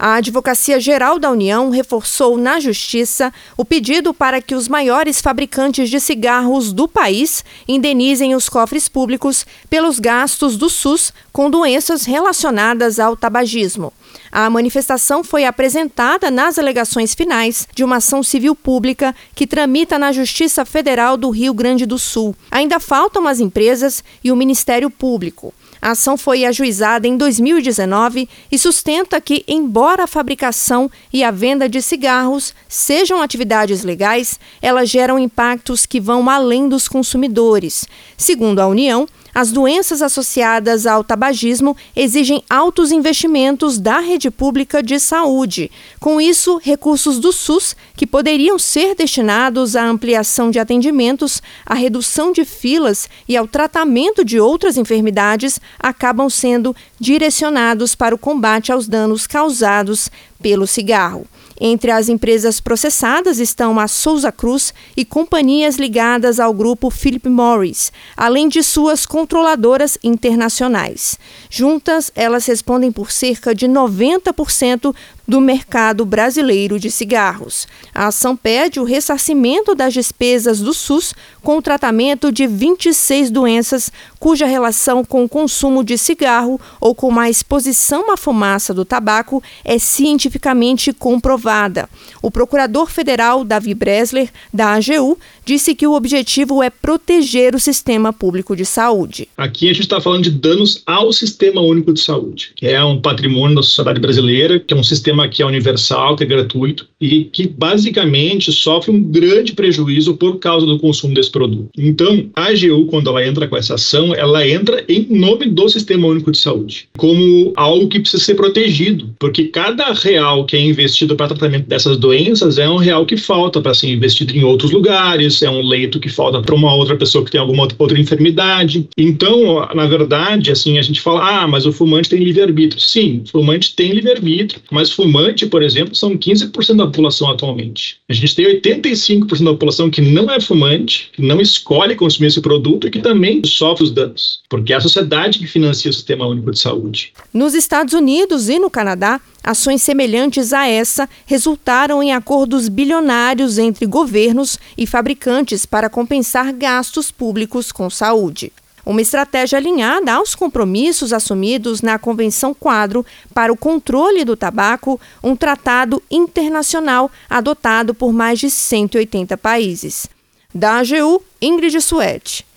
A Advocacia Geral da União reforçou na Justiça o pedido para que os maiores fabricantes de cigarros do país indenizem os cofres públicos pelos gastos do SUS com doenças relacionadas ao tabagismo. A manifestação foi apresentada nas alegações finais de uma ação civil pública que tramita na Justiça Federal do Rio Grande do Sul. Ainda faltam as empresas e o Ministério Público. A ação foi ajuizada em 2019 e sustenta que, embora a fabricação e a venda de cigarros sejam atividades legais, elas geram impactos que vão além dos consumidores. Segundo a União, as doenças associadas ao tabagismo exigem altos investimentos da rede pública de saúde. Com isso, recursos do SUS, que poderiam ser destinados à ampliação de atendimentos, à redução de filas e ao tratamento de outras enfermidades, acabam sendo direcionados para o combate aos danos causados pelo cigarro. Entre as empresas processadas estão a Souza Cruz e companhias ligadas ao grupo Philip Morris, além de suas controladoras internacionais. Juntas, elas respondem por cerca de 90% do mercado brasileiro de cigarros. A ação pede o ressarcimento das despesas do SUS com o tratamento de 26 doenças cuja relação com o consumo de cigarro ou com a exposição à fumaça do tabaco é cientificamente comprovada. O procurador federal Davi Bresler, da AGU, disse que o objetivo é proteger o sistema público de saúde. Aqui a gente está falando de danos ao Sistema Único de Saúde, que é um patrimônio da sociedade brasileira, que é um sistema que é universal, que é gratuito e que basicamente sofre um grande prejuízo por causa do consumo desse produto. Então, a AGU, quando ela entra com essa ação, ela entra em nome do Sistema Único de Saúde, como algo que precisa ser protegido, porque cada real que é investido para tratamento dessas doenças é um real que falta para ser investido em outros lugares, é um leito que falta para uma outra pessoa que tem alguma outra enfermidade. Então, na verdade, assim, a gente fala, mas o fumante tem livre-arbítrio. Sim, o fumante tem livre-arbítrio, mas fumante, por exemplo, são 15% da população atualmente. A gente tem 85% da população que não é fumante, que não escolhe consumir esse produto e que também sofre os danos, porque é a sociedade que financia o Sistema Único de Saúde. Nos Estados Unidos e no Canadá, ações semelhantes a essa resultaram em acordos bilionários entre governos e fabricantes para compensar gastos públicos com saúde. Uma estratégia alinhada aos compromissos assumidos na Convenção Quadro para o Controle do Tabaco, um tratado internacional adotado por mais de 180 países. Da AGU, Ingrid Suete.